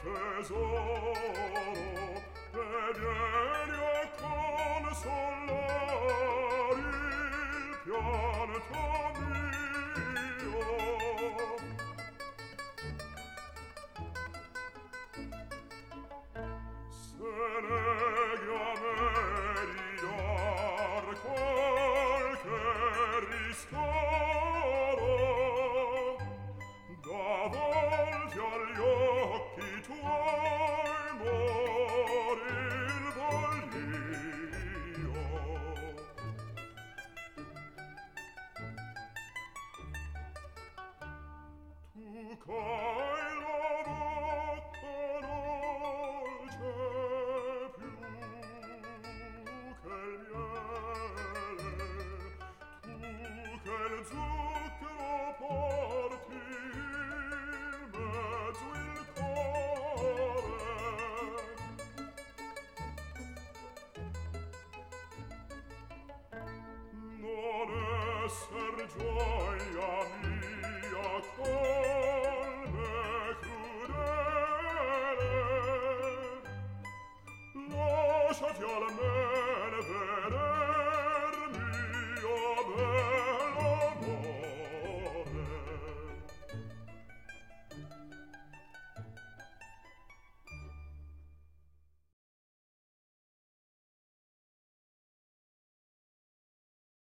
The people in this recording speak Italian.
tesoro e vieni a consolare il pianto mio. Se neghi a meritar qualche ristoro, davanti agli occhi tuoi morir voglio. Tu c'hai la bocca dolce più che il miele, tu che il zucchero porti in mezzo il cuore. Non esser giovane